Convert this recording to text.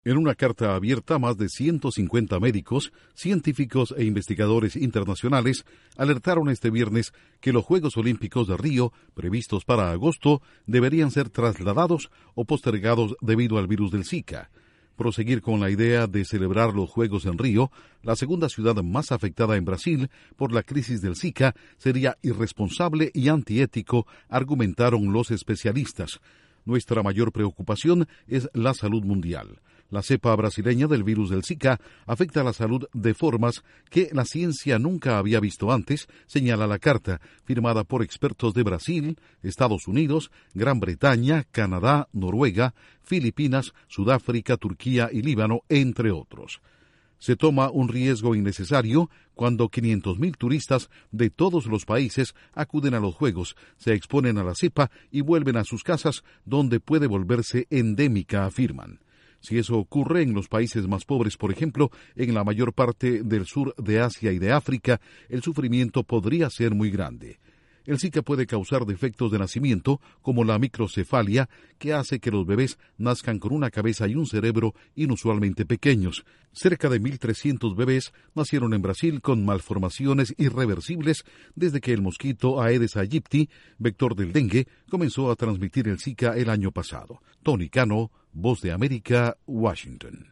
En una carta abierta, más de 150 médicos, científicos e investigadores internacionales alertaron este viernes que los Juegos Olímpicos de Río, previstos para agosto, deberían ser trasladados o postergados debido al virus del Zika. Proseguir con la idea de celebrar los Juegos en Río, la segunda ciudad más afectada en Brasil por la crisis del Zika, sería irresponsable y antiético, argumentaron los especialistas. Nuestra mayor preocupación es la salud mundial. La cepa brasileña del virus del Zika afecta a la salud de formas que la ciencia nunca había visto antes, señala la carta, firmada por expertos de Brasil, Estados Unidos, Gran Bretaña, Canadá, Noruega, Filipinas, Sudáfrica, Turquía y Líbano, entre otros. Se toma un riesgo innecesario cuando 500.000 turistas de todos los países acuden a los Juegos, se exponen a la cepa y vuelven a sus casas, donde puede volverse endémica, afirman. Si eso ocurre en los países más pobres, por ejemplo, en la mayor parte del sur de Asia y de África, el sufrimiento podría ser muy grande. El Zika puede causar defectos de nacimiento, como la microcefalia, que hace que los bebés nazcan con una cabeza y un cerebro inusualmente pequeños. Cerca de 1.300 bebés nacieron en Brasil con malformaciones irreversibles desde que el mosquito Aedes aegypti, vector del dengue, comenzó a transmitir el Zika el año pasado. Tony Cano, Voz de América, Washington.